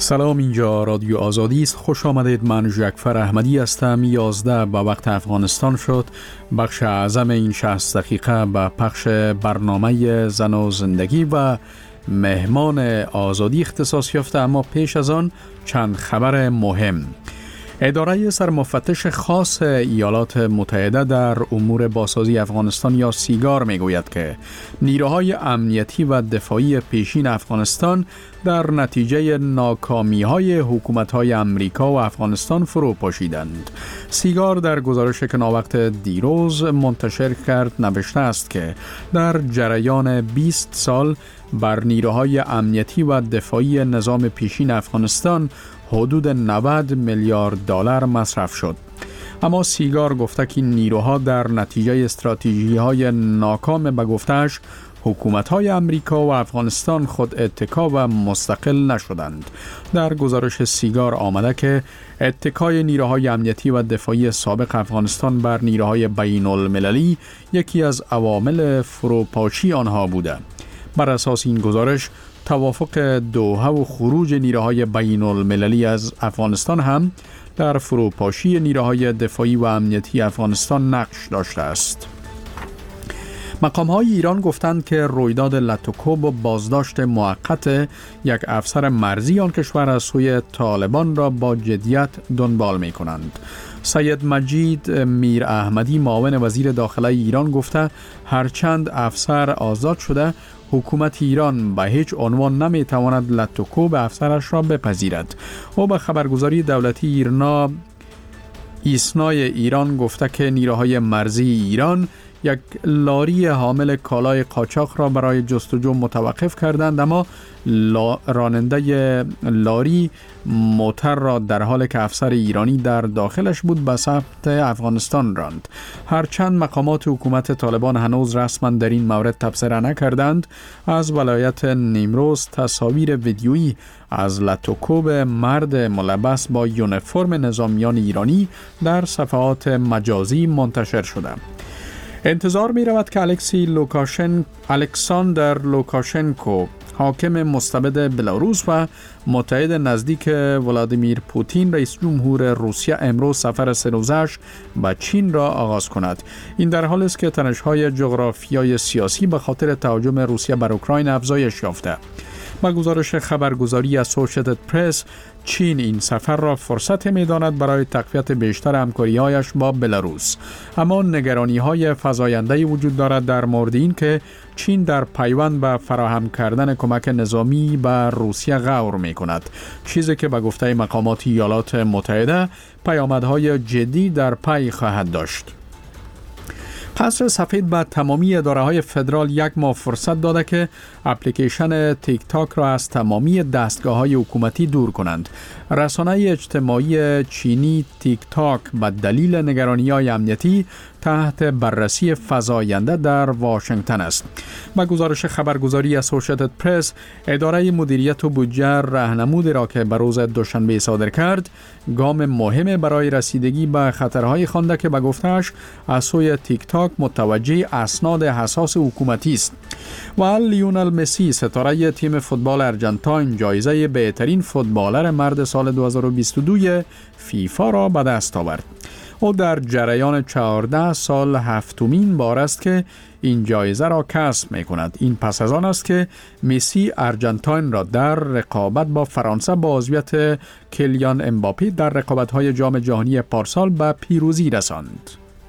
سلام، اینجا رادیو آزادی است. خوش آمدید. من جعفر احمدی هستم. 11 به وقت افغانستان شد. بخش اعظم این 60 دقیقه به پخش برنامه زن و زندگی و مهمان آزادی اختصاص یافته، اما پیش از آن چند خبر مهم. اداره سرمفتش خاص ایالات متحده در امور بازسازی افغانستان یا سیگار میگوید که نیروهای امنیتی و دفاعی پیشین افغانستان در نتیجه ناکامی‌های حکومت‌های امریکا و افغانستان فرو پاشیدند. سیگار در گزارش که ناوقت دیروز منتشر کرد نوشته است که در جریان 20 سال بر نیروهای امنیتی و دفاعی نظام پیشین افغانستان حدود 90 میلیارد دلار مصرف شد. اما سیگار گفته که نیروها در نتیجه استراتژی‌های ناکام به گفته‌اش حکومت‌های امریکا و افغانستان خود اتکا و مستقل نشدند. در گزارش سیگار آمده که اتکای نیروهای امنیتی و دفاعی سابق افغانستان بر نیروهای بین المللی یکی از عوامل فروپاشی آنها بوده. بر اساس این گزارش توافق دوحه و خروج نیروهای بین المللی از افغانستان هم در فروپاشی نیروهای دفاعی و امنیتی افغانستان نقش داشته است. مقام‌های ایران گفتند که رویداد لاتوکوب و بازداشت موقت یک افسر مرزی آن کشور از سوی طالبان را با جدیت دنبال می‌کنند. سید مجید میر احمدی معاون وزیر داخله ایران گفته هرچند افسر آزاد شده، حکومت ایران به هیچ عنوان نمی‌تواند لاتوکوب افسرش را بپذیرد. او به خبرگزاری دولتی ایسنای ایران گفته که نیروهای مرزی ایران یک لاری حامل کالای قاچاق را برای جستجو متوقف کردند، اما راننده لاری موتر را در حالی که افسر ایرانی در داخلش بود به سمت افغانستان راند. هرچند مقامات حکومت طالبان هنوز رسما در این مورد تبصره نکردند، از ولایت نیمروز تصاویر ویدیویی از لاتوکوب مرد ملبس با یونیفرم نظامیان ایرانی در صفحات مجازی منتشر شده. انتظار می رود که الکساندر لوکاشنکو، حاکم مستبد بلاروس و متحد نزدیک ولادیمیر پوتین، رئیس جمهور روسیه، امروز سفر 3 روزش به چین را آغاز کند. این در حالی است که تنش‌های جغرافیایی سیاسی به خاطر تهاجم روسیه بر اوکراین افزایش یافته. با گزارش خبرگزاری اسوسییتد پرس، چین این سفر را فرصت می‌داند برای تقویت بیشتر همکاری‌هایش با بلاروس. اما نگرانی‌های فزاینده‌ای وجود دارد در مورد این که چین در پیوند به فراهم کردن کمک نظامی به روسیه غور می‌کند، چیزی که به گفته مقامات ایالات متحده پیامدهای جدی در پی خواهد داشت. قصر سفید به تمامی اداره‌های فدرال 1 ماه فرصت داده که اپلیکیشن تیک تاک را از تمامی دستگاه‌های حکومتی دور کنند. رسانه اجتماعی چینی تیک تاک به دلیل نگرانی‌های امنیتی تحت بررسی فزاینده در واشنگتن است. با گزارش خبرگزاری اسوسییتد پرس، اداره مدیریت و بودجه راهنمودی را که به روز دوشنبه صادر کرد، گام مهم برای رسیدگی به خطرهای خوانده که به گفته‌اش از سوی تیک تاک متوجه اسناد حساس حکومتی است. و لیونل مسی، ستاره تیم فوتبال ارژانتین، جایزه بهترین فوتبالر مرد سال 2022 فیفا را به دست آورد. او در جریان 14 سال هفتمین بار است که این جایزه را کسب می کند. این پس از آن است که مسی ارژانتین را در رقابت با فرانسه با عضویت کلیان امباپه در رقابت‌های جام جهانی پارسال به پیروزی رساند.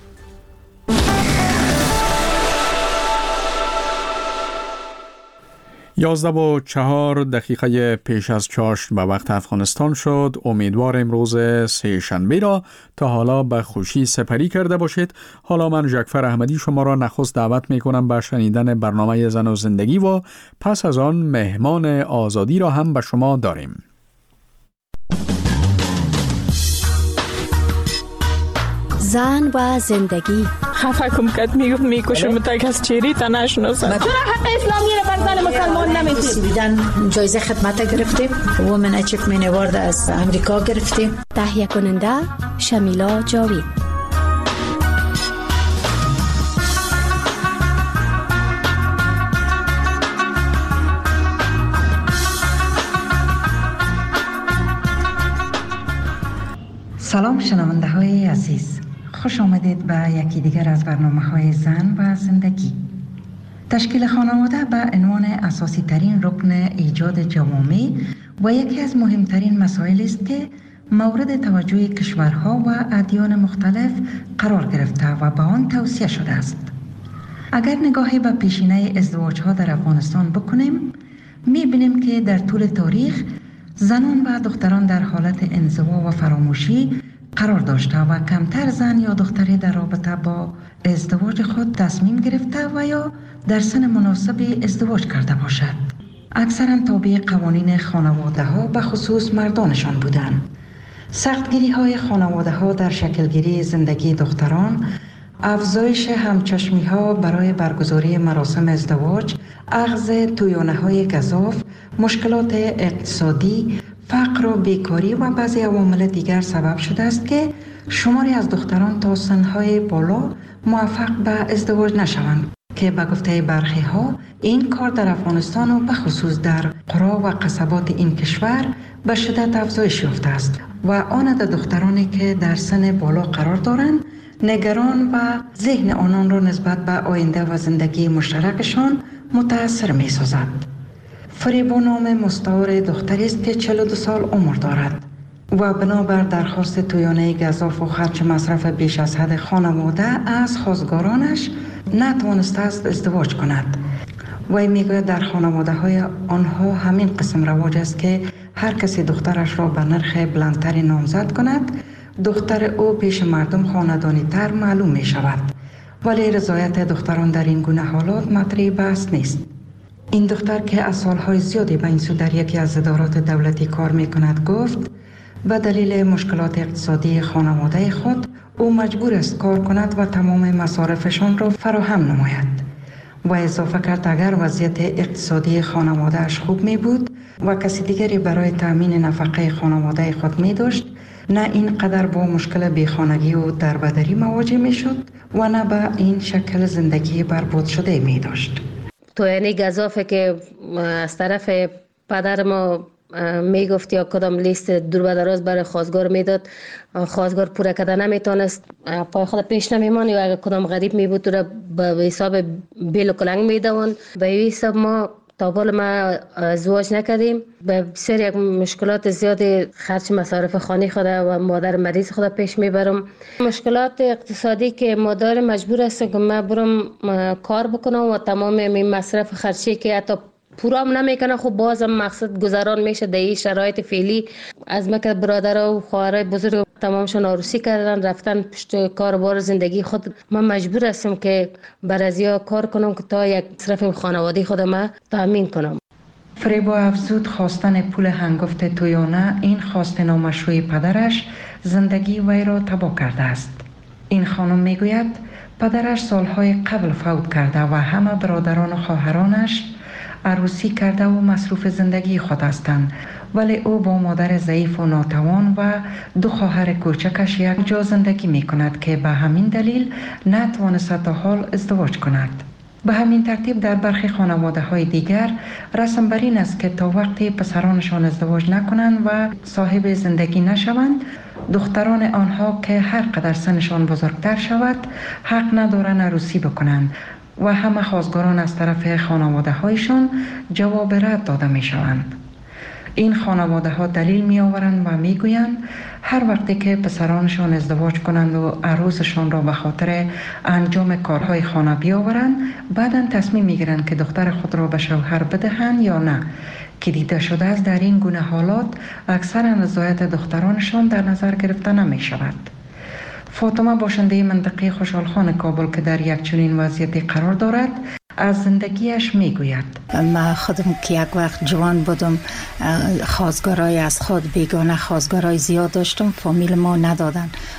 11:04 پیش از چاشت به وقت افغانستان شد. امیدوار امروز سه شنبه را تا حالا به خوشی سپری کرده باشید. حالا من جعفر احمدی شما را نخست دعوت می کنم به شنیدن برنامه زن و زندگی و پس از آن مهمان آزادی را هم به شما داریم. زن و زندگی. خفه کم کد میکشم تا کس چیری تا نشناسم. چرا حق اسلامی را بر زن مسلمان نمیدید؟ جایزه خدمت گرفتیم. وومن اچیومنت اوارد از امریکا گرفتیم. تهیه کننده شمیلا جاوید. سلام شنونده های عزیز، خوش آمدید به یکی دیگر از برنامه های زن و زندگی. تشکیل خانواده به عنوان اساسی ترین رکن ایجاد جوامع و یکی از مهمترین مسائل است که مورد توجه کشورها و ادیان مختلف قرار گرفته و به آن توصیه شده است. اگر نگاهی به پیشینه ازدواج ها در افغانستان بکنیم، می‌بینیم که در طول تاریخ زنان و دختران در حالت انزوا و فراموشی قرار داشته و کمتر زن یا دختری در رابطه با ازدواج خود تصمیم گرفته و یا در سن مناسبی ازدواج کرده باشد. اکثرا تابع قوانین خانواده ها به خصوص مردانشان بودند. سختگیری های خانواده ها در شکلگیری زندگی دختران، افزایش همچشمی ها برای برگزاری مراسم ازدواج، اخذ تویانه های گزاف، مشکلات اقتصادی، فقر و بیکاری و بعضی عوامل دیگر سبب شده است که شماری از دختران تا سنهای بالا موفق به ازدواج نشوند که به گفته برخی ها این کار در افغانستان و به خصوص در قرا و قصبات این کشور به شدت افزایش یافته است و آن عدد دخترانی که در سن بالا قرار دارند نگران و ذهن آنان را نسبت به آینده و زندگی مشترکشان متاثر می سازد. فریبا نام مستعار دختری است که 42 سال عمر دارد و بنابر درخواست تویانه گزاف و خرج مصرف بیش از حد خانواده از خواستگارانش نتوانسته است ازدواج کند. وی میگوید در خانواده های آنها همین قسم رواج است که هر کسی دخترش را به نرخ بلندتری نامزد کند، دختر او پیش مردم خاندانی تر معلوم می شود. ولی رضایت دختران در این گونه حالات مطرح بحث نیست. این دختر که از سالهای زیادی به این سو در یکی از ادارات دولتی کار می کند گفت به دلیل مشکلات اقتصادی خانواده خود او مجبور است کار کند و تمام مصارفشان را فراهم نماید. و اضافه کرد اگر وضعیت اقتصادی خانوادهش خوب می بود و کسی دیگری برای تأمین نفقه خانواده خود می داشت، نه اینقدر با مشکل بیخانگی و دربدری مواجه می شد و نه به این شکل زندگی برباد شده می داشت. تو یعنی گزافه که از طرف پدر ما می گفت یا کدام لیست دور و دراز برای خواستگار میداد، خواستگار پوره کرده نمیتونست، پای خود پیش نمیمان یا اگر کدام غریب می بود تو را به حساب بیل و کلنگ میدوان. به این حساب ما تا بالا ما ازدواج نکردیم، به بسیار یک مشکلات زیادی خرج مصارف خانه خود و مادر مریض خود پیش میبرم. مشکلات اقتصادی که مادر مجبور است که من برم کار بکنم و تمام این مصرف خرچی که حتی پورا هم نمیکنه، خب بازم مقصد گذران میشه در این شرایط فعلی. از مکه برادر و خواهرای بزرگ تمامشون عروسی کردن رفتن پشت کاربار زندگی خود. من مجبور هستم که بر ازیا کار کنم که تا یک مصرف خانوادگی خودم تامین کنم. فریبا افزود خواستن پول هنگفت تویانه این خواست نامشروع پدرش زندگی وی را تباه کرده است. این خانم میگوید پدرش سالهای قبل فوت کرده و همه برادران و خواهرانش عروسی کرده و مصروف زندگی خود هستند، ولی او با مادر ضعیف و ناتوان و 2 خواهر کوچکش یک جا زندگی می کند که به همین دلیل نتوانست تا حال ازدواج کند. به همین ترتیب در برخی خانواده های دیگر رسم بر این است که تا وقتی پسرانشان ازدواج نکنند و صاحب زندگی نشوند، دختران آنها که هر قدر سنشان بزرگتر شود حق ندارند عروسی بکنند و همه خواستگاران از طرف خانواده هایشان جواب رد داده می شوند. این خانواده ها دلیل می آورند و می گویند هر وقتی که پسرانشان ازدواج کنند و عروسشان را به خاطر انجام کارهای خانه بیاورند، بعداً تصمیم می گیرند که دختر خود را به شوهر بدهند یا نه، که دیده شده است در این گونه حالات اکثر رضایت دخترانشان در نظر گرفته نمی شود. فاطمه باشنده منطقه خوشحالخان کابل که در یک چنین وضعیتی قرار دارد از زندگیش میگوید. من خودم که یک وقت جوان بودم خواستگارای از خود بیگانه خواستگارای زیاد داشتم، فامیل ما ندادن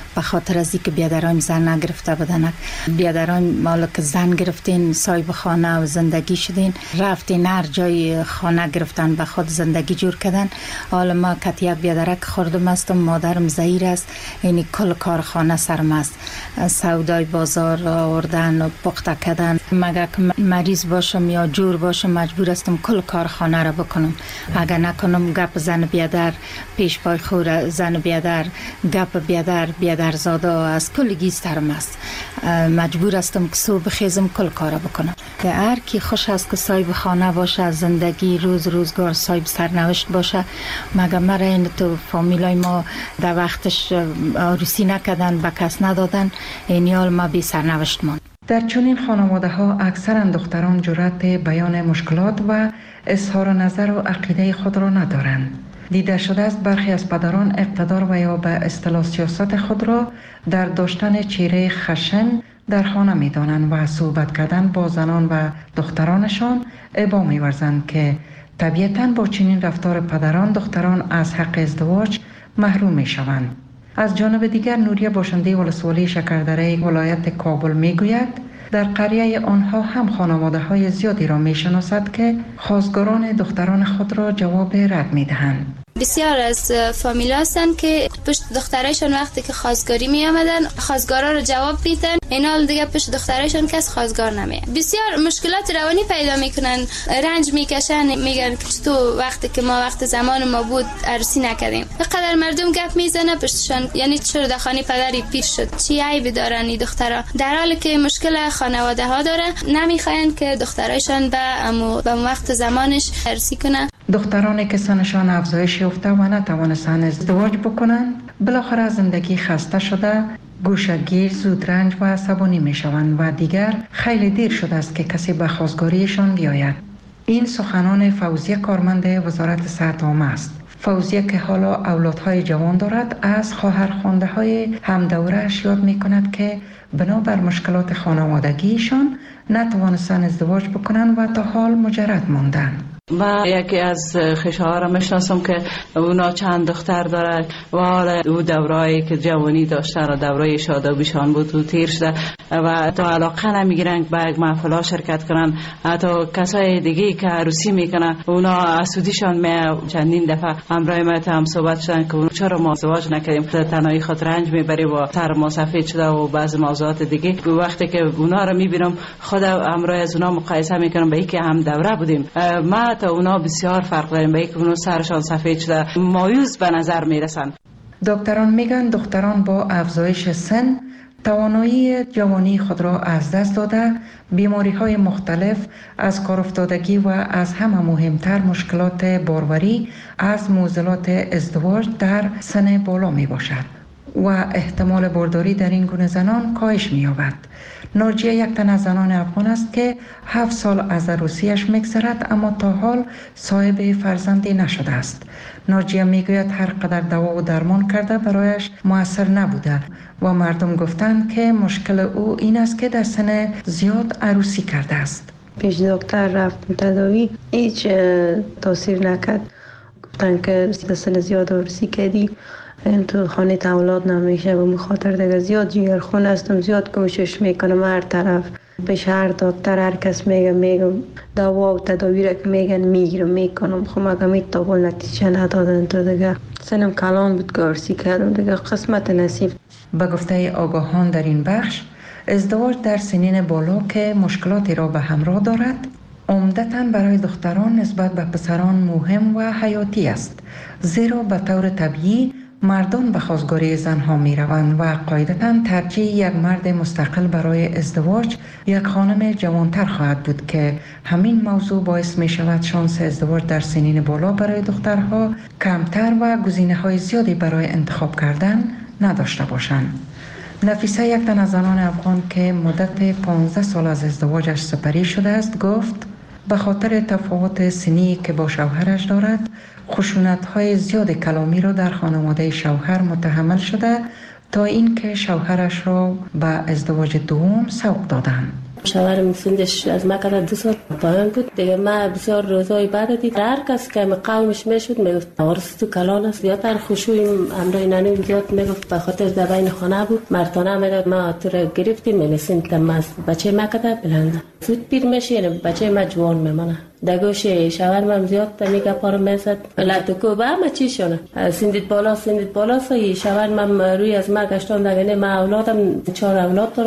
به خاطر از اینکه بیادران زن نگرفته بودن. بیادران مالا که زن گرفتین، صاحب خانه و زندگی شدین، رفتین هر جای خانه گرفتن به خود زندگی جور کردن. حالا ما که یک بیادرک خوردم استم، مادرم زهیر است، یعنی کل کارخانه سرم است، سودای بازار آوردن و پخته کردن. مگر که مریض باشم یا جور باشم مجبور استم کل کارخانه را بکنم. اگر نکنم گپ زن بیادر پیش پای خور، زن بیادر گپ بیادر زاده از کل گیسترم است. مجبور استم که صبح خیزم کل کارا بکنم. که هر کی خوش است که صاحب خانه باشه، زندگی روزگار صاحب سرنوشت باشه. مگر مرا این تو فامیلای ما در وقتش عروسی نکردن، به کس ندادن، این حال ما بی سرنوشت ماند. در چنین خانواده ها اکثرا دختران جرأت بیان مشکلات و اظهار نظر و عقیده خود را ندارند. دیده شده است برخی از پدران اقتدار و یا به اصطلاح سیاست خود را در داشتن چهره خشن در خانه می دانند و صحبت کردن با زنان و دخترانشان ابا می ورزند که طبیعتاً با چنین رفتار پدران دختران از حق ازدواج محروم می شوند. از جانب دیگر نوریه باشنده ولسوالی شکردره ولایت کابل می گوید در قریه آنها هم خانواده های زیادی را می شناسد که خواستگاران دختران خود را جواب رد می دهند. بسیار از فامیل هستن که پشت دخترایشان وقتی که خواستگاری می آمدن خواستگارا رو جواب میدن، این حال دیگه پشت دخترایشان کس خواستگار نمیاد. بسیار مشکلات روانی پیدا میکنن، رنج میکشن، میگن که تو وقتی که ما وقت زمان ما بود عروسی نکردیم. بقدر مردم گپ میزنه پشتشان، یعنی چرا در خانه پدری پیر شد، چی عیبی دارن این دخترا، در حالی که مشکل خانواده ها داره، نمیخواین که دخترایشان به وقت زمانش عروسی کنه. دخترانی که سنشان افزایش یافته و نتوانستند ازدواج بکنند، بالاخره زندگی خسته شده، گوشه‌گیر، زودرنج و عصبانی می شوند و دیگر خیلی دیر شده است که کسی به خواستگاریشان بیاید. این سخنان فوزیه کارمند وزارت صحت عامه است. فوزیه که حالا اولادهای جوان دارد از خواهرخوانده های همدوره‌اش یاد می کند که بنابر مشکلات خانوادگیشان نتوانستند ازدواج بکنند و تا حال مجرد ماندند. ما یکی از خویشه‌ها را میشناسم که اونا چند دختر داره و حالا او دورایی که جوانی داشتن و دوره شادابیشان بود و تیر شده و تا علاقه نمیگیرن به یک محفل شرکت کنن. حتی کسای دیگه که عروسی میکنن اونا اسودیشان می چندین دفعه همراه ما هم صحبت شدن که چرا ما ازدواج نکردیم، تنهایی خود رنج میبری و سر ما سفید شده و بعضی موضوعات دیگه. وقتی که اونا رو میبینم خود همراه از اونا مقایسه میکنم به اینکه هم دوره بودیم، ما تا اونا بسیار فرق داریم، به اینکه اونا سرشان سفید شده مایوس به نظر میرسن. دکتران میگن دختران با افزایش سن توانایی جوانی خود را از دست داده، بیماری های مختلف از کار افتادگی و از همه مهمتر مشکلات باروری از معضلات ازدواج در سن بالا می باشد و احتمال بارداری در این گونه زنان کاهش می یابد. ناجیه یک تن از زنان افغان است که 7 سال از عروسیش می‌گذرد اما تا حال صاحب فرزندی نشده است. ناجیه میگوید هر قدر دوا و درمان کرده برایش مؤثر نبوده و مردم گفتند که مشکل او این است که در سن زیاد عروسی کرده است. پیش دکتر رفت تداوی، هیچ تاثیر نکرد. گفتن که در سن زیاد عروسی کردی، این تو خانه اولاد نمیشه و مخاطر دیگه زیاد جیگرخون هستم، زیاد کوشش میکنم هر طرف پیش هر دکتر هر کس میگم دوا و تداوی را که میگن میگیرم میکنم، خب مگه میتابل نتیجه ندادن تو دیگه سنم کلان بود که عروسی کردم دیگه قسمت نصیب. به گفته آگاهان در این بخش ازدواج در سنین بالا که مشکلاتی را به همراه دارد عمدتاً برای دختران نسبت به پسران مهم و حیاتی است، زیرا به طور طبیعی مردان به خواستگاری زنها می روند و قاعدتاً ترجیح یک مرد مستقل برای ازدواج یک خانم جوانتر خواهد بود که همین موضوع باعث می شود شانس ازدواج در سنین بالا برای دخترها کمتر و گزینه‌های زیادی برای انتخاب کردن نداشته باشند. نفیسه یک تن از زنان افغان که مدت 15 سال از ازدواجش سپری شده است گفت به خاطر تفاوت سنی که با شوهرش دارد خشونت‌های زیاد کلامی را در خانواده شوهر متحمل شده تا اینکه شوهرش را به ازدواج دوم سوق دادند. شوهرم سندش از ما کده 2 سال پایان بود دیگه. ما بسیار روزای بعد دید هر کس که قومش میشد میگفت وارث تو کلان است. زیادتر خشوع امرای نانی زیاد میگفت به خاطر در بین خانه بود. مرتانه میگفت ما تو را گرفتیم میرسیم تماس بچه ما کده بلنده زود پیر میشه یعنی بچه ما جوان میمونه. دگوش شوهرم زیاد تمیگه پارو میزد لاتو با ما چی شونه سندید بالا سوی شوهرم روی از ما گشتان دگنه. ما اولادم 4 اولاد